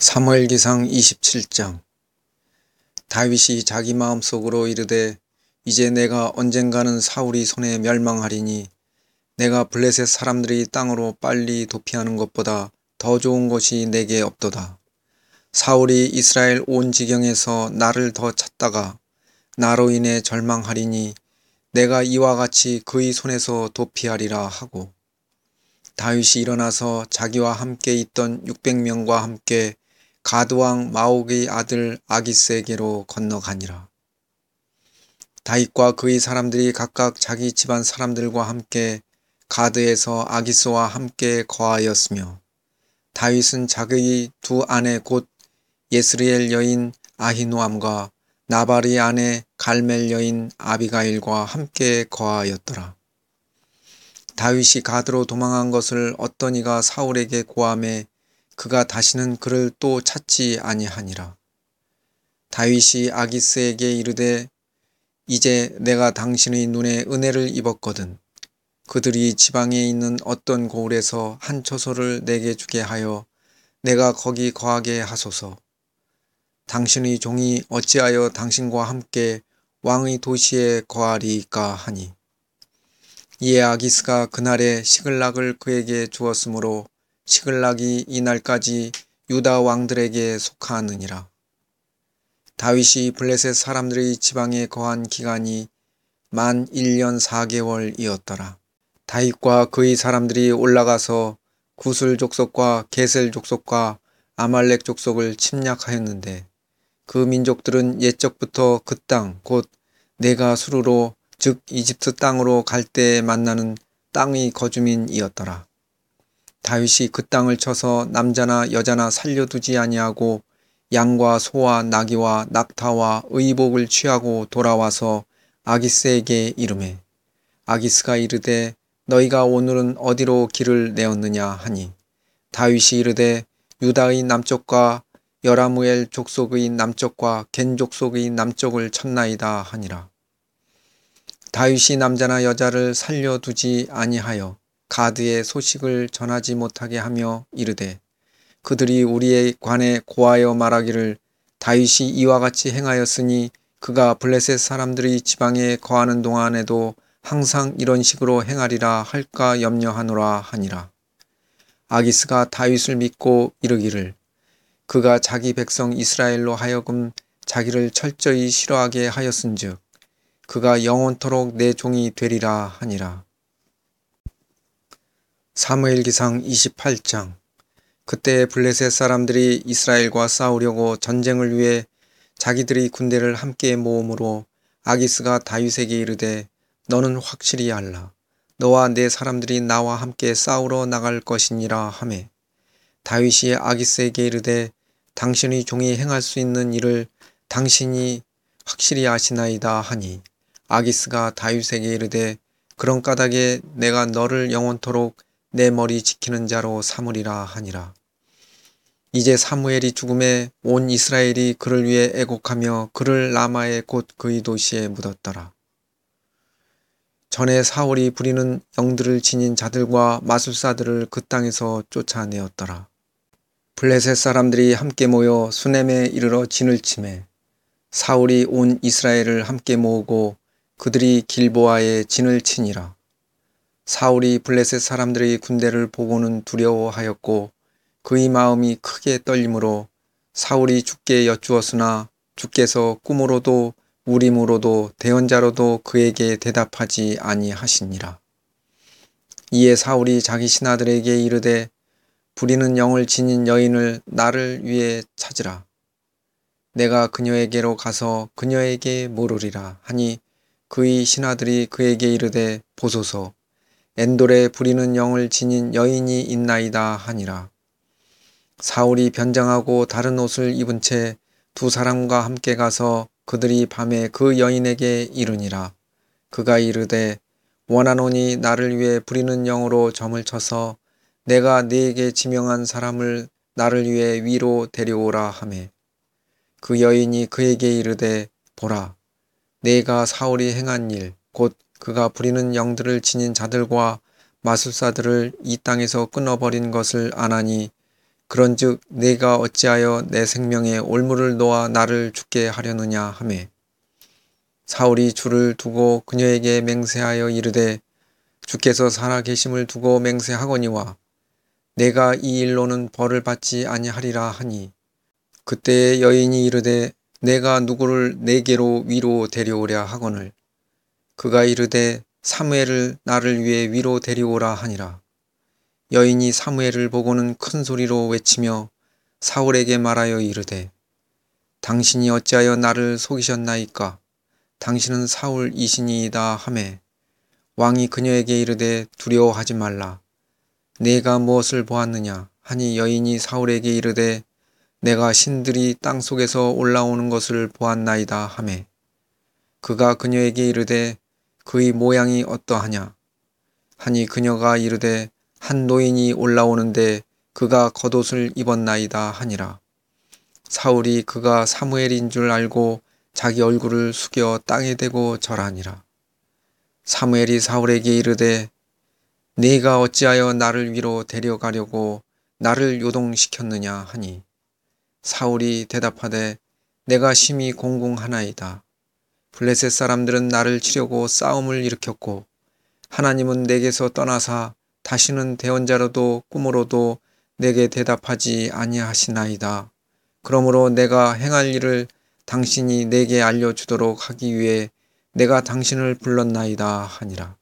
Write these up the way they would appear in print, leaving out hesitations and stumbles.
사무엘기상 27장. 다윗이 자기 마음속으로 이르되 이제 내가 언젠가는 사울이 손에 멸망하리니 내가 블레셋 사람들이 땅으로 빨리 도피하는 것보다 더 좋은 것이 내게 없도다. 사울이 이스라엘 온 지경에서 나를 더 찾다가 나로 인해 절망하리니 내가 이와 같이 그의 손에서 도피하리라 하고, 다윗이 일어나서 자기와 함께 있던 600명과 함께 가드왕 마옥의 아들 아기스에게로 건너가니라. 다윗과 그의 사람들이 각각 자기 집안 사람들과 함께 가드에서 아기스와 함께 거하였으며, 다윗은 자기의 두 아내 곧 예스리엘 여인 아히노암과 나발의 아내 갈멜 여인 아비가일과 함께 거하였더라. 다윗이 가드로 도망한 것을 어떤 이가 사울에게 고하매 그가 다시는 그를 또 찾지 아니하니라. 다윗이 아기스에게 이르되 이제 내가 당신의 눈에 은혜를 입었거든 그들이 지방에 있는 어떤 고을에서 한 처소를 내게 주게 하여 내가 거기 거하게 하소서. 당신의 종이 어찌하여 당신과 함께 왕의 도시에 거하리이까 하니, 이에 아기스가 그날에 시글락을 그에게 주었으므로 시글락이 이날까지 유다 왕들에게 속하느니라. 다윗이 블레셋 사람들의 지방에 거한 기간이 만 1년 4개월이었더라. 다윗과 그의 사람들이 올라가서 구슬 족속과 게셀 족속과 아말렉 족속을 침략하였는데, 그 민족들은 옛적부터 그 땅 곧 내가 수르로 즉 이집트 땅으로 갈 때에 만나는 땅의 거주민이었더라. 다윗이 그 땅을 쳐서 남자나 여자나 살려두지 아니하고 양과 소와 나귀와 낙타와 의복을 취하고 돌아와서 아기스에게 이르매, 아기스가 이르되 너희가 오늘은 어디로 길을 내었느냐 하니, 다윗이 이르되 유다의 남쪽과 여라무엘 족속의 남쪽과 겐 족속의 남쪽을 쳤나이다 하니라. 다윗이 남자나 여자를 살려두지 아니하여 가드의 소식을 전하지 못하게 하며 이르되 그들이 우리에 관해 고하여 말하기를 다윗이 이와 같이 행하였으니 그가 블레셋 사람들의 지방에 거하는 동안에도 항상 이런 식으로 행하리라 할까 염려하노라 하니라. 아기스가 다윗을 믿고 이르기를 그가 자기 백성 이스라엘로 하여금 자기를 철저히 싫어하게 하였은즉 그가 영원토록 내 종이 되리라 하니라. 사무엘기상 28장. 그때 블레셋 사람들이 이스라엘과 싸우려고 전쟁을 위해 자기들의 군대를 함께 모으므로 아기스가 다윗에게 이르되 너는 확실히 알라. 너와 내 사람들이 나와 함께 싸우러 나갈 것이니라 하매, 다윗이 아기스에게 이르되 당신의 종이 행할 수 있는 일을 당신이 확실히 아시나이다 하니, 아기스가 다윗에게 이르되 그런 까닭에 내가 너를 영원토록 내 머리 지키는 자로 삼으리라 하니라. 이제 사무엘이 죽음에 온 이스라엘이 그를 위해 애곡하며 그를 라마의 곧 그의 도시에 묻었더라. 전에 사울이 부리는 영들을 지닌 자들과 마술사들을 그 땅에서 쫓아내었더라. 블레셋 사람들이 함께 모여 수넴에 이르러 진을 치매 사울이 온 이스라엘을 함께 모으고 그들이 길보아에 진을 치니라. 사울이 블레셋 사람들의 군대를 보고는 두려워하였고 그의 마음이 크게 떨림으로 사울이 주께 여쭈었으나 주께서 꿈으로도 우림으로도 대언자로도 그에게 대답하지 아니하시니라. 이에 사울이 자기 신하들에게 이르되 부리는 영을 지닌 여인을 나를 위해 찾으라. 내가 그녀에게로 가서 그녀에게 물으리라 하니, 그의 신하들이 그에게 이르되 보소서 엔돌에 부리는 영을 지닌 여인이 있나이다 하니라. 사울이 변장하고 다른 옷을 입은 채 두 사람과 함께 가서 그들이 밤에 그 여인에게 이르니라. 그가 이르되 원하노니 나를 위해 부리는 영으로 점을 쳐서 내가 네게 지명한 사람을 나를 위해 위로 데려오라 하매, 그 여인이 그에게 이르되 보라, 내가 사울이 행한 일 곧 그가 부리는 영들을 지닌 자들과 마술사들을 이 땅에서 끊어버린 것을 아나니 그런즉 내가 어찌하여 내 생명에 올무를 놓아 나를 죽게 하려느냐 하매 사울이 주를 두고 그녀에게 맹세하여 이르되 주께서 살아계심을 두고 맹세하거니와 내가 이 일로는 벌을 받지 아니하리라 하니 그때에 여인이 이르되 내가 누구를 내게로 위로 데려오랴 하거늘 그가 이르되 사무엘을 나를 위해 위로 데려오라 하니라. 여인이 사무엘을 보고는 큰 소리로 외치며 사울에게 말하여 이르되 당신이 어찌하여 나를 속이셨나이까 당신은 사울이시니이다 하매 왕이 그녀에게 이르되 두려워하지 말라 내가 무엇을 보았느냐 하니 여인이 사울에게 이르되 내가 신들이 땅속에서 올라오는 것을 보았나이다 하매 그가 그녀에게 이르되 그의 모양이 어떠하냐 하니 그녀가 이르되 한 노인이 올라오는데 그가 겉옷을 입었나이다 하니라. 사울이 그가 사무엘인 줄 알고 자기 얼굴을 숙여 땅에 대고 절하니라. 사무엘이 사울에게 이르되 네가 어찌하여 나를 위로 데려가려고 나를 요동시켰느냐 하니 사울이 대답하되 내가 심히 공공하나이다. 블레셋 사람들은 나를 치려고 싸움을 일으켰고 하나님은 내게서 떠나사 다시는 대언자로도 꿈으로도 내게 대답하지 아니하시나이다. 그러므로 내가 행할 일을 당신이 내게 알려주도록 하기 위해 내가 당신을 불렀나이다 하니라.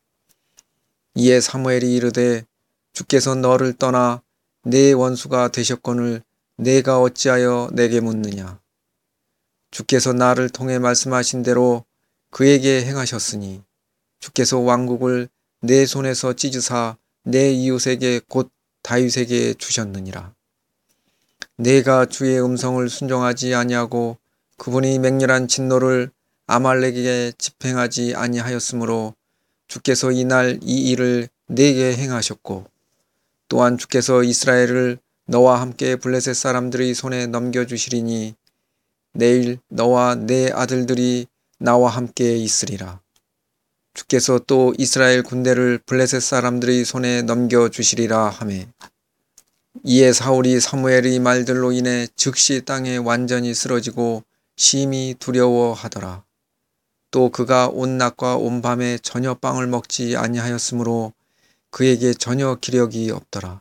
이에 사무엘이 이르되 주께서 너를 떠나 내 원수가 되셨거늘 내가 어찌하여 내게 묻느냐. 주께서 나를 통해 말씀하신 대로 그에게 행하셨으니 주께서 왕국을 내 손에서 찢으사 내 이웃에게 곧 다윗에게 주셨느니라. 내가 주의 음성을 순종하지 아니하고 그분이 맹렬한 진노를 아말렉에게 집행하지 아니하였으므로 주께서 이날 이 일을 내게 행하셨고 또한 주께서 이스라엘을 너와 함께 블레셋 사람들의 손에 넘겨주시리니 내일 너와 내 아들들이 나와 함께 있으리라. 주께서 또 이스라엘 군대를 블레셋 사람들의 손에 넘겨주시리라 하매 이에 사울이 사무엘의 말들로 인해 즉시 땅에 완전히 쓰러지고 심히 두려워하더라. 또 그가 온 낮과 온 밤에 전혀 빵을 먹지 아니하였으므로 그에게 전혀 기력이 없더라.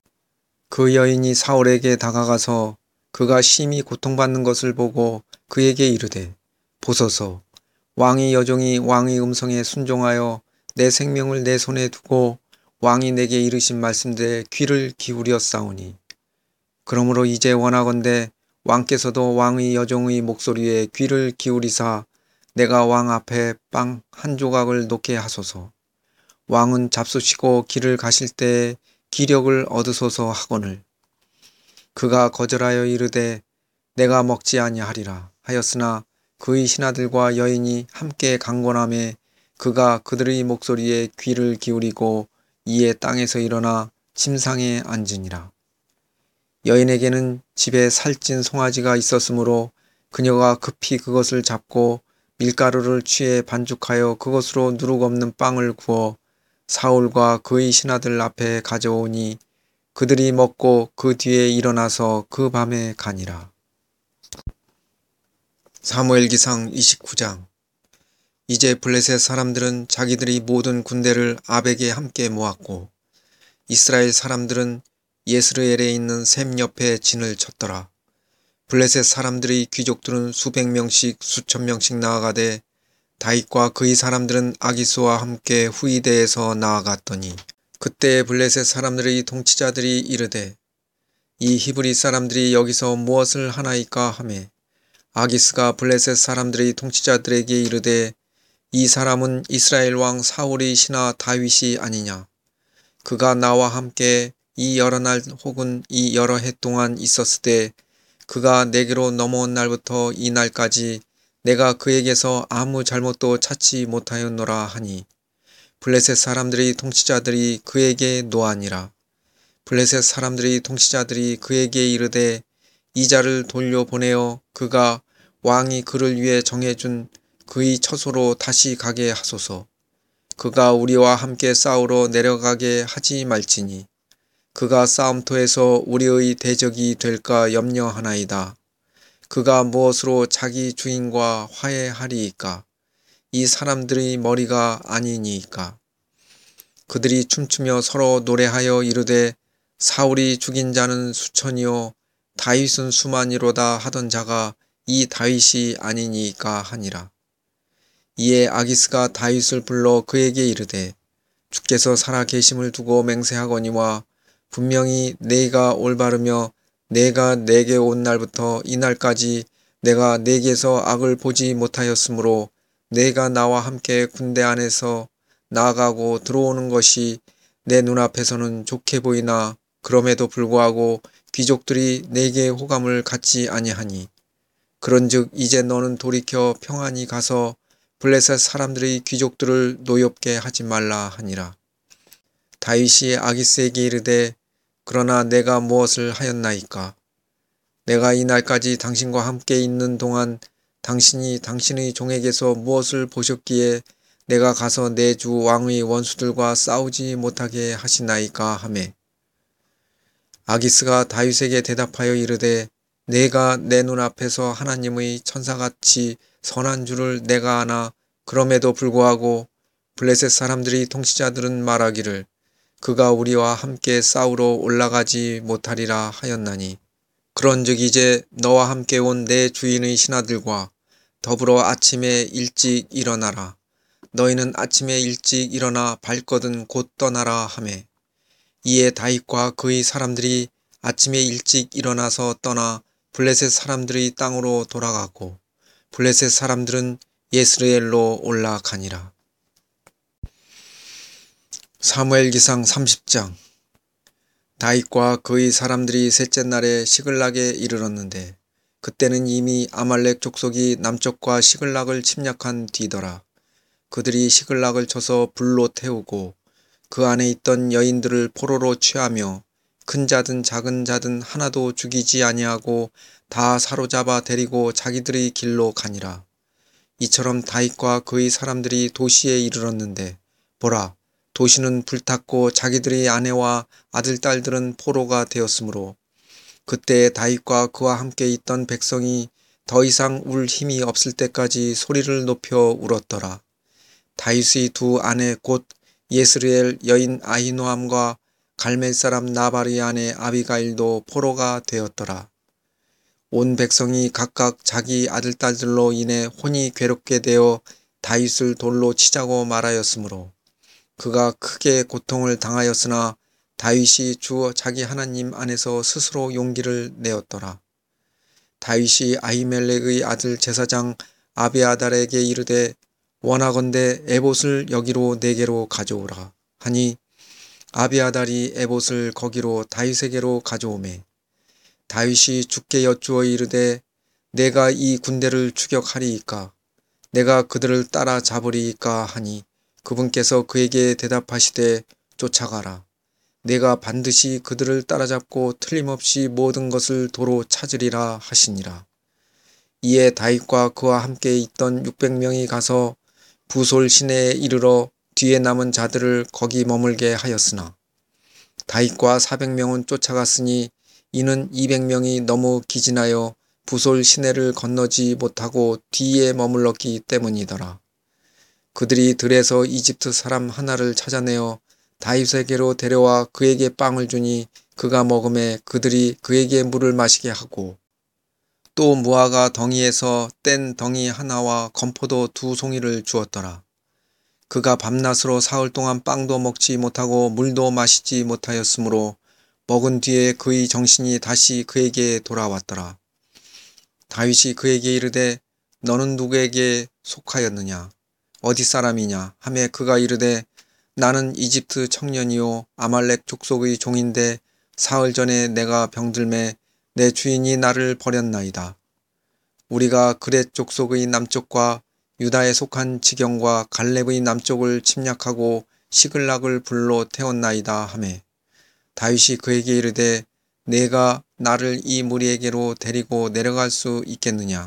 그 여인이 사울에게 다가가서 그가 심히 고통받는 것을 보고 그에게 이르되 보소서 왕의 여종이 왕의 음성에 순종하여 내 생명을 내 손에 두고 왕이 내게 이르신 말씀대에 귀를 기울였사오니 그러므로 이제 원하건대 왕께서도 왕의 여종의 목소리에 귀를 기울이사 내가 왕 앞에 빵 한 조각을 놓게 하소서. 왕은 잡수시고 길을 가실 때에 기력을 얻으소서 하거늘 그가 거절하여 이르되 내가 먹지 아니하리라 하였으나 그의 신하들과 여인이 함께 강권하매 그가 그들의 목소리에 귀를 기울이고 이에 땅에서 일어나 침상에 앉으니라. 여인에게는 집에 살찐 송아지가 있었으므로 그녀가 급히 그것을 잡고 밀가루를 취해 반죽하여 그것으로 누룩 없는 빵을 구워 사울과 그의 신하들 앞에 가져오니 그들이 먹고 그 뒤에 일어나서 그 밤에 가니라. 사무엘기상 29장. 이제 블레셋 사람들은 자기들이 모든 군대를 아벡에 함께 모았고 이스라엘 사람들은 예스르엘에 있는 샘 옆에 진을 쳤더라. 블레셋 사람들의 귀족들은 수백 명씩 수천 명씩 나아가되 다윗과 그의 사람들은 아기스와 함께 후이대에서 나아갔더니 그때 블레셋 사람들의 통치자들이 이르되 이 히브리 사람들이 여기서 무엇을 하나이까 하매 아기스가 블레셋 사람들의 통치자들에게 이르되 이 사람은 이스라엘 왕 사울의 신하 다윗이 아니냐. 그가 나와 함께 이 여러 날 혹은 이 여러 해 동안 있었으되 그가 내게로 넘어온 날부터 이 날까지 내가 그에게서 아무 잘못도 찾지 못하였노라 하니 블레셋 사람들의 통치자들이 그에게 노하니라. 블레셋 사람들의 통치자들이 그에게 이르되 이 자를 돌려보내어 그가 왕이 그를 위해 정해준 그의 처소로 다시 가게 하소서. 그가 우리와 함께 싸우러 내려가게 하지 말지니 그가 싸움터에서 우리의 대적이 될까 염려하나이다. 그가 무엇으로 자기 주인과 화해하리이까? 이 사람들의 머리가 아니니이까. 그들이 춤추며 서로 노래하여 이르되 사울이 죽인 자는 수천이요 다윗은 수만이로다 하던 자가 이 다윗이 아니니이까 하니라. 이에 아기스가 다윗을 불러 그에게 이르되 주께서 살아 계심을 두고 맹세하거니와 분명히 네가 올바르며 내가 내게 온 날부터 이 날까지 내가 내게서 악을 보지 못하였으므로 내가 나와 함께 군대 안에서 나아가고 들어오는 것이 내 눈앞에서는 좋게 보이나 그럼에도 불구하고 귀족들이 내게 호감을 갖지 아니하니 그런즉 이제 너는 돌이켜 평안히 가서 블레셋 사람들의 귀족들을 노엽게 하지 말라 하니라. 다윗이 아기스에게 이르되 그러나 내가 무엇을 하였나이까? 내가 이 날까지 당신과 함께 있는 동안 당신이 당신의 종에게서 무엇을 보셨기에 내가 가서 내 주 왕의 원수들과 싸우지 못하게 하시나이까 하매 아기스가 다윗에게 대답하여 이르되 내가 내 눈앞에서 하나님의 천사같이 선한 줄을 내가 아나 그럼에도 불구하고 블레셋 사람들이 통치자들은 말하기를 그가 우리와 함께 싸우러 올라가지 못하리라 하였나니 그런즉 이제 너와 함께 온 내 주인의 신하들과 더불어 아침에 일찍 일어나라. 너희는 아침에 일찍 일어나 발거든 곧 떠나라 하매 이에 다윗과 그의 사람들이 아침에 일찍 일어나서 떠나 블레셋 사람들의 땅으로 돌아가고 블레셋 사람들은 예스르엘로 올라가니라. 사무엘기상 30장. 다윗과 그의 사람들이 셋째 날에 시글락에 이르렀는데 그때는 이미 아말렉 족속이 남쪽과 시글락을 침략한 뒤더라. 그들이 시글락을 쳐서 불로 태우고 그 안에 있던 여인들을 포로로 취하며 큰 자든 작은 자든 하나도 죽이지 아니하고 다 사로잡아 데리고 자기들의 길로 가니라. 이처럼 다윗과 그의 사람들이 도시에 이르렀는데 보라 도시는 불탔고 자기들의 아내와 아들 딸들은 포로가 되었으므로 그때 다윗과 그와 함께 있던 백성이 더 이상 울 힘이 없을 때까지 소리를 높여 울었더라. 다윗의 두 아내 곧 예스르엘 여인 아히노암과 갈멜 사람 나발의 아내 아비가일도 포로가 되었더라. 온 백성이 각각 자기 아들 딸들로 인해 혼이 괴롭게 되어 다윗을 돌로 치자고 말하였으므로 그가 크게 고통을 당하였으나 다윗이 주 자기 하나님 안에서 스스로 용기를 내었더라. 다윗이 아히멜렉의 아들 제사장 아비아달에게 이르되 원하건대 에봇을 여기로 내게로 가져오라 하니 아비아달이 에봇을 거기로 다윗에게로 가져오매 다윗이 주께 여쭈어 이르되 내가 이 군대를 추격하리이까 내가 그들을 따라 잡으리이까 하니 그분께서 그에게 대답하시되 쫓아가라. 내가 반드시 그들을 따라잡고 틀림없이 모든 것을 도로 찾으리라 하시니라. 이에 다윗과 그와 함께 있던 600명이 가서 부솔 시내에 이르러 뒤에 남은 자들을 거기 머물게 하였으나 다윗과 400명은 쫓아갔으니 이는 200명이 너무 기진하여 부솔 시내를 건너지 못하고 뒤에 머물렀기 때문이더라. 그들이 들에서 이집트 사람 하나를 찾아내어 다윗에게로 데려와 그에게 빵을 주니 그가 먹음에 그들이 그에게 물을 마시게 하고 또 무화과 덩이에서 뗀 덩이 하나와 건포도 2송이를 주었더라. 그가 밤낮으로 사흘 동안 빵도 먹지 못하고 물도 마시지 못하였으므로 먹은 뒤에 그의 정신이 다시 그에게 돌아왔더라. 다윗이 그에게 이르되 너는 누구에게 속하였느냐 어디 사람이냐 하매 그가 이르되 나는 이집트 청년이요 아말렉 족속의 종인데 사흘 전에 내가 병들매 내 주인이 나를 버렸나이다. 우리가 그렛 족속의 남쪽과 유다에 속한 지경과 갈렙의 남쪽을 침략하고 시글락을 불로 태웠나이다 하매 다윗이 그에게 이르되 내가 나를 이 무리에게로 데리고 내려갈 수 있겠느냐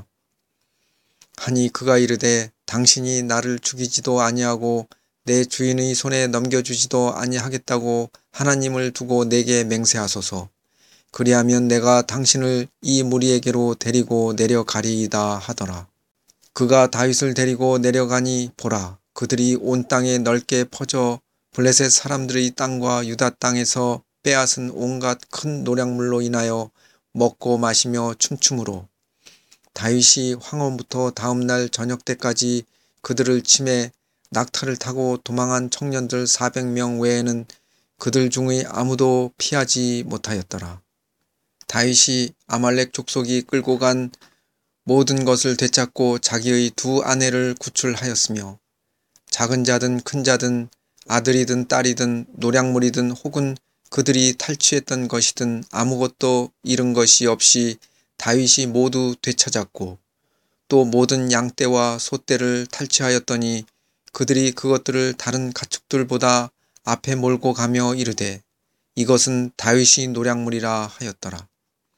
하니 그가 이르되 당신이 나를 죽이지도 아니하고 내 주인의 손에 넘겨주지도 아니하겠다고 하나님을 두고 내게 맹세하소서. 그리하면 내가 당신을 이 무리에게로 데리고 내려가리이다 하더라. 그가 다윗을 데리고 내려가니 보라, 그들이 온 땅에 넓게 퍼져 블레셋 사람들의 땅과 유다 땅에서 빼앗은 온갖 큰 노략물로 인하여 먹고 마시며 춤추므로 다윗이 황혼부터 다음날 저녁 때까지 그들을 치매 낙타를 타고 도망한 청년들 400명 외에는 그들 중의 아무도 피하지 못하였더라. 다윗이 아말렉 족속이 끌고 간 모든 것을 되찾고 자기의 두 아내를 구출하였으며 작은 자든 큰 자든 아들이든 딸이든 노략물이든 혹은 그들이 탈취했던 것이든 아무것도 잃은 것이 없이 다윗이 모두 되찾았고 또 모든 양떼와 소떼를 탈취하였더니 그들이 그것들을 다른 가축들보다 앞에 몰고 가며 이르되 이것은 다윗이 노략물이라 하였더라.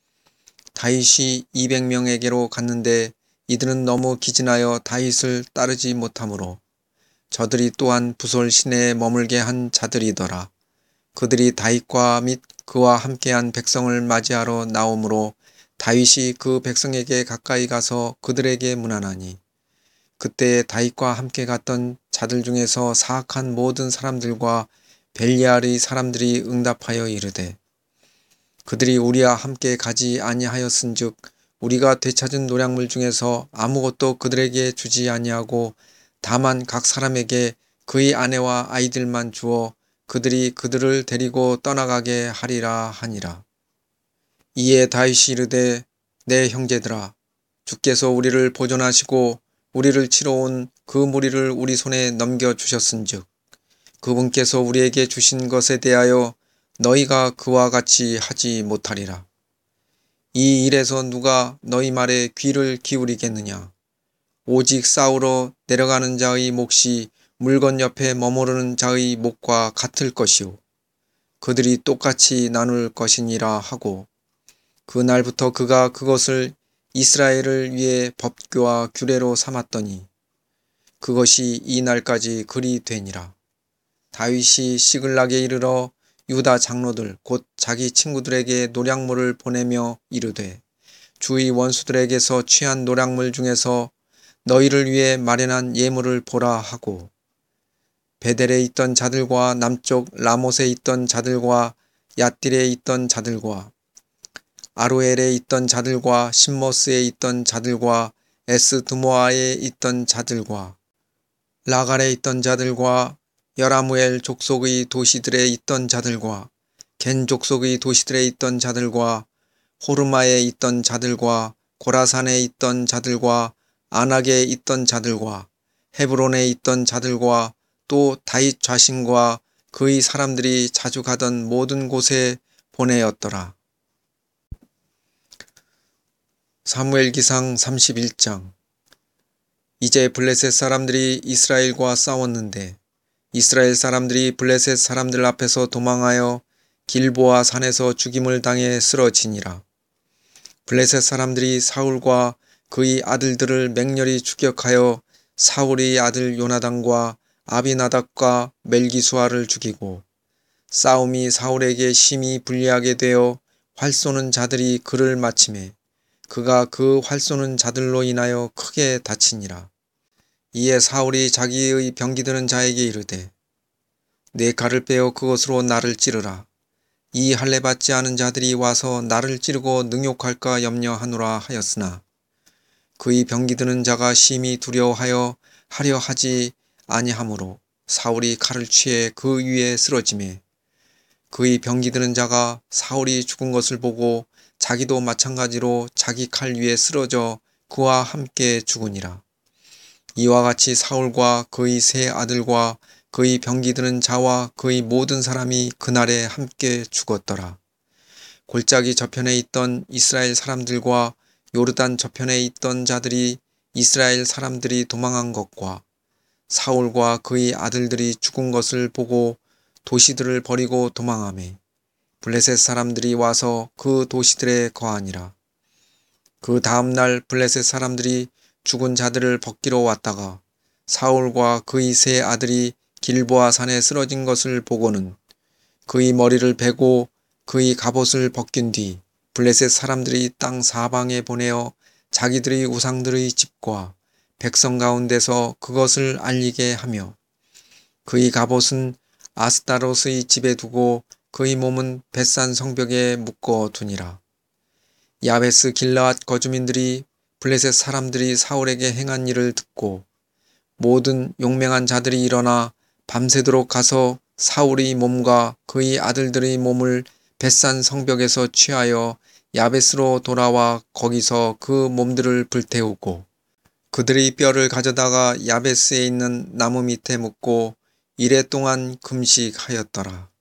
다윗이 200명에게로 갔는데 이들은 너무 기진하여 다윗을 따르지 못하므로 저들이 또한 부솔 시내에 머물게 한 자들이더라. 그들이 다윗과 및 그와 함께한 백성을 맞이하러 나오므로 다윗이 그 백성에게 가까이 가서 그들에게 문안하니 그때 다윗과 함께 갔던 자들 중에서 사악한 모든 사람들과 벨리알의 사람들이 응답하여 이르되 그들이 우리와 함께 가지 아니하였은즉 우리가 되찾은 노략물 중에서 아무것도 그들에게 주지 아니하고 다만 각 사람에게 그의 아내와 아이들만 주어 그들이 그들을 데리고 떠나가게 하리라 하니라. 이에 다윗이 이르되 내 형제들아 주께서 우리를 보존하시고 우리를 치러 온 그 무리를 우리 손에 넘겨주셨은즉 그분께서 우리에게 주신 것에 대하여 너희가 그와 같이 하지 못하리라. 이 일에서 누가 너희 말에 귀를 기울이겠느냐. 오직 싸우러 내려가는 자의 몫이 물건 옆에 머무르는 자의 몫과 같을 것이요 그들이 똑같이 나눌 것이니라 하고 그날부터 그가 그것을 이스라엘을 위해 법규와 규례로 삼았더니 그것이 이 날까지 그리 되니라. 다윗이 시글락에 이르러 유다 장로들 곧 자기 친구들에게 노략물을 보내며 이르되 주의 원수들에게서 취한 노략물 중에서 너희를 위해 마련한 예물을 보라 하고 베델에 있던 자들과 남쪽 라못에 있던 자들과 얏딜에 있던 자들과 아로엘에 있던 자들과 신모스에 있던 자들과 에스드모아에 있던 자들과 라갈에 있던 자들과 여라무엘 족속의 도시들에 있던 자들과 겐 족속의 도시들에 있던 자들과 호르마에 있던 자들과 고라산에 있던 자들과 아낙에 있던 자들과 헤브론에 있던 자들과 또 다윗 자신과 그의 사람들이 자주 가던 모든 곳에 보내었더라. 사무엘기상 31장. 이제 블레셋 사람들이 이스라엘과 싸웠는데 이스라엘 사람들이 블레셋 사람들 앞에서 도망하여 길보아 산에서 죽임을 당해 쓰러지니라. 블레셋 사람들이 사울과 그의 아들들을 맹렬히 추격하여 사울의 아들 요나단과 아비나답과 멜기수아를 죽이고 싸움이 사울에게 심히 불리하게 되어 활 쏘는 자들이 그를 마침에 그가 그 활 쏘는 자들로 인하여 크게 다치니라. 이에 사울이 자기의 병기 드는 자에게 이르되 내 칼을 빼어 그것으로 나를 찌르라. 이 할례 받지 않은 자들이 와서 나를 찌르고 능욕할까 염려하노라 하였으나 그의 병기 드는 자가 심히 두려워하여 하려 하지 아니하므로 사울이 칼을 취해 그 위에 쓰러지매 그의 병기 드는 자가 사울이 죽은 것을 보고 자기도 마찬가지로 자기 칼 위에 쓰러져 그와 함께 죽으니라. 이와 같이 사울과 그의 세 아들과 그의 병기 드는 자와 그의 모든 사람이 그날에 함께 죽었더라. 골짜기 저편에 있던 이스라엘 사람들과 요르단 저편에 있던 자들이 이스라엘 사람들이 도망한 것과 사울과 그의 아들들이 죽은 것을 보고 도시들을 버리고 도망하매 블레셋 사람들이 와서 그 도시들에 거하니라. 그 다음날 블레셋 사람들이 죽은 자들을 벗기러 왔다가 사울과 그의 세 아들이 길보아 산에 쓰러진 것을 보고는 그의 머리를 베고 그의 갑옷을 벗긴 뒤 블레셋 사람들이 땅 사방에 보내어 자기들의 우상들의 집과 백성 가운데서 그것을 알리게 하며 그의 갑옷은 아스타롯의 집에 두고 그의 몸은 벳산 성벽에 묶어 두니라. 야베스 길르앗 거주민들이 블레셋 사람들이 사울에게 행한 일을 듣고 모든 용맹한 자들이 일어나 밤새도록 가서 사울의 몸과 그의 아들들의 몸을 벳산 성벽에서 취하여 야베스로 돌아와 거기서 그 몸들을 불태우고 그들의 뼈를 가져다가 야베스에 있는 나무 밑에 묻고 이레 동안 금식하였더라.